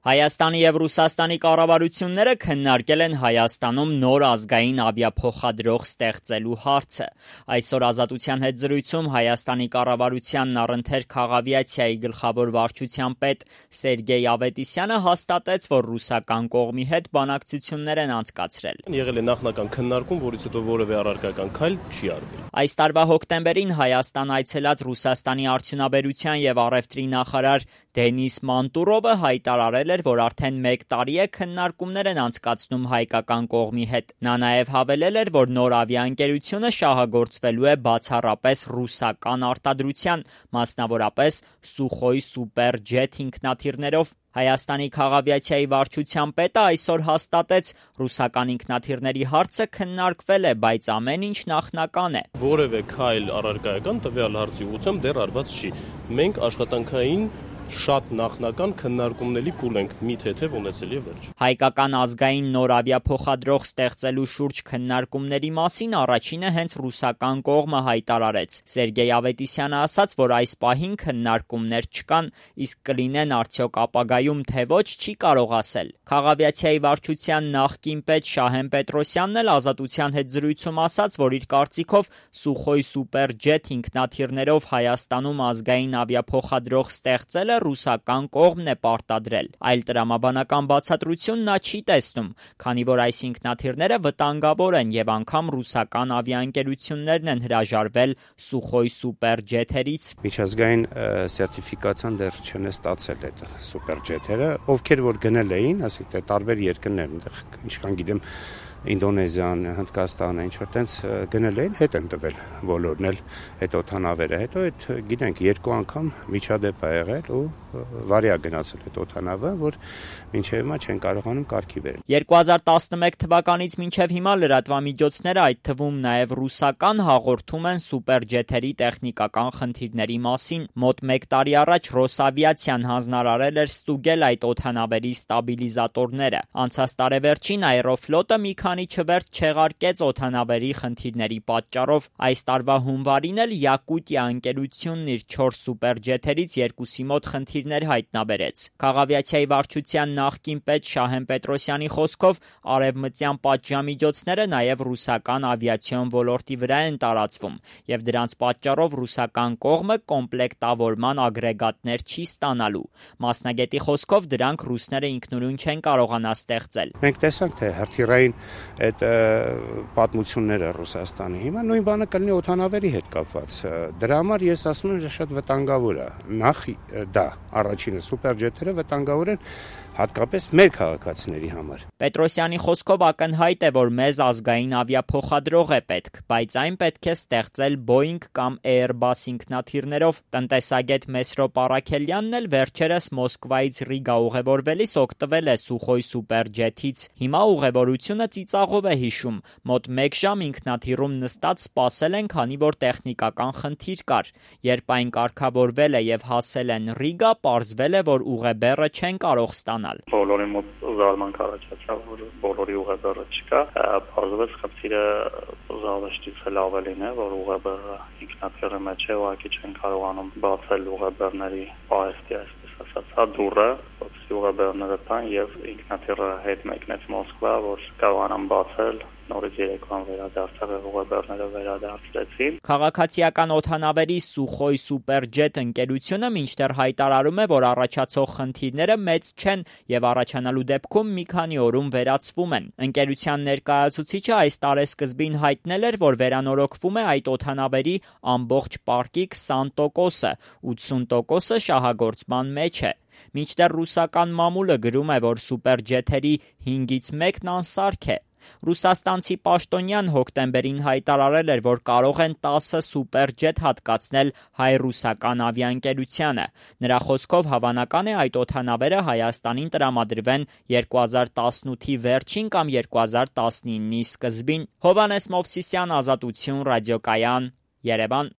Հայաստանի և Ռուսաստանի կառավարությունները քննարկել են Հայաստանում նոր ազգային ավիափոխադրող ստեղծելու հարցը։ Այսօր Ազատության հետ զրույցում Հայաստանի կառավարությանն առընթեր քաղավիացիայի գլխավոր վարչության պետ Սերգեյ Ավետիսյանը հաստատեց, որ ռուսական կողմի հետ բանակցություններ են անցկացրել։ Եղել է նախնական քննարկում, որից հետո որևէ առարկական քայլ չի արվել։ Այս տարվա հոկտեմբերին Հայաստան այցելած Ռուսաստանի արդյունաբերության և առևտրի նախարար Դենիս Մանտուրովը հայտարարել էր, որ արդեն 1 տարի է քննարկումներ են անցկացնում հայկական կողմի հետ։ Նա նաև հավելել էր, որ նոր ավիաընկերությունը շահագործվելու է բացառապես ռուսական արտադրության, մասնավորապես Սուխոյ Սուպեր ջեթ ինքնաթիռներով։ Հայաստանի քաղավիացիայի վարչության պետը այսօր հաստատեց, ռուսական ինքնաթիռների հարցը քննարկվել է, բայց ամեն ինչ նախնական է։ Որևէ քայլ առարկայական տվյալ հարցի ուղղությամբ դեռ արված չի։ Մենք աշխատանքային շատ նախնական քննարկումների փուլ ենք մի թեթև ունեցել եւ վերջ։ Հայկական ազգային նոր ավիափոխադրող ստեղծելու շուրջ քննարկումների մասին առաջինը հենց ռուսական կողմը հայտարարեց։ Սերգեյ Ավետիսյանը ասաց, որ այս պահին քննարկումներ չկան, իսկ կլինեն արդյոք ապագայում թե ոչ չի կարող ասել։ Քաղավիացիայի վարչության նախկին պետ Շահեն Պետրոսյանն էլ Ազատության հետ զրույցում ասաց, որ իր կարծիքով Սուխոյ Սուպեր ջեթ ինքնաթիռներով Հայաստանում ազգային ավիափոխադրող ստեղծելը ռուսական կողմն է պարտադրել։ Այլ տրամաբանական բացատրություն նա չի տեսնում, քանի որ այս ինքնաթիռները վտանգավոր են եւ անգամ ռուսական ավիաընկերություններն են հրաժարվել Սուխոյ Սուպեր ջեթերից։ Միջազգային սերտիֆիկացիան դեռ չեն ստացել այդ սուպեր ջեթերը, ովքեր որ գնել էին, ասենք թե տարբեր երկրներ, այնտեղ ինչքան գիտեմ Ինդոնեզիան, Հնդկաստանը, ինչ որ տենց գնել էին, հետ են տվել բոլորն էլ այդ օդանավերը։ Հետո այդ գիտենք 2 անգամ միջադեպ ա եղել ու վարիա գնացել այդ օդանավը, որ մինչև հիմա չեն կարողանում կարգի բերել։ 2011 թվականից մինչև հիմա լրատվամիջոցները, այդ թվում նաև ռուսական, հաղորդում են սուպերջեթերի տեխնիկական խնդիրների մասին։ Մոտ 1 տարի առաջ Ռոսավիացիան հանձնարարել էր ստուգել այդ օդանավերի ստաբիլիզատորները։ Անցած տարեվերջին Aeroflot-ը մի քանի չվերթ չեղարկեց օդանավերի խնդիրների պատճառով։ Այս տարվա հունվարին էլ Յակուտիա ընկերությունն իր 4 սուպերջեթերից 2-ի մոտ խնդիրներ հայտնաբերեց։ Քաղավիացիայի վարչության նախկին պետ Շահեն Պետրոսյանի խոսքով արևմտյան պատժամիջոցները նաև ռուսական ավիացիոն ոլորտի վրա են տարածվում, եւ դրանց պատճառով ռուսական կողմը կոմպլեկտավորման ագրեգատներ չի ստանալու։ Մասնագետի խոսքով դրանք ռուսները ինքնուրույն չեն կարողանա ստեղծել։ Մենք տեսանք, թե հրթիռային այդ պատմությունները Ռուսաստանի հիմա նույն բանը կլինի օդանավերի հետ կապված։ Դրա համար ես ասում եմ, շատ վտանգավոր է։ Նախ դա առաջինը սուպերջեթերը վտանգավոր են հատկապես մեր քաղաքացիների համար։ Պետրոսյանի խոսքով ակնհայտ է, որ մեզ ազգային ավիափոխադրող է պետք, բայց այն պետք է ստեղծել Boeing կամ Airbus ինքնաթիռներով։ Տնտեսագետ Մեսրոպ Առաքելյանն էլ վերջերս Մոսկվայից Ռիգա ուղևորվելիս օգտվել է Սուխոյ սուպերջեթից։ Հիմա ուղևորությունը ծիծաղով է հիշում։ Մոտ 1 ժամ ինքնաթիռում նստած սպասել են, քանի որ տեխնիկական խնդիր կար։ Երբ այն կարգավորվել է եւ հասել են Ռիգա, պարզվել է, որ ուղեբեռը չեն կարող ստանալ։ Բոլորի մոտ զարմանք առաջացավ, որ բոլորի ուղեբեռը չկա։ Պարզվեց խնդիրը զավեշտից էլ ավելին է, որ ուղեբեռը ինքնաթիռի մեջ է, ուղղակի չեն կարողանում բացել ուղեբեռների պահեստի, այսպես ասած, դուռը, որպեսզի ուղեբեռները տան եւ ինքնաթիռը հետ մեկնեց Մոսկվա, որ կարողանան բացել։ Նորից երեկվան վերադարձավ եւ ուղեբեռները վերադարձրեցին։ Քաղաքացիական օդանավերի Սուխոյ Սուպերջեթ ընկերությունը մինչդեռ հայտարարում է, որ առաջացող խնդիրները մեծ չեն եւ առաջանալու դեպքում մի քանի օրում վերացվում են։ Ընկերության ներկայացուցիչը այս տարեսկզբին հայտնել էր, որ վերանորոգվում է այդ օդանավերի ամբողջ պարկի 20%-ը, 80%-ը շահագործման մեջ է։ Մինչդեռ ռուսական մամուլը գրում է, որ սուպերջեթերի 5-ից 1-ն անսարք է։ Ռուսաստանցի պաշտոնյան հոկտեմբերին հայտարարել էր, որ կարող են 10 սուպերջեթ հատկացնել հայ-ռուսական ավիաընկերությանը։ Նրա խոսքով հավանական է այդ օդանավերը Հայաստանին տրամադրվեն 2018-ի վերջին կամ 2019-ի սկզբին։ Հովհաննես Մովսիսյան, Ազատություն, ռադիոկայան, Երևան։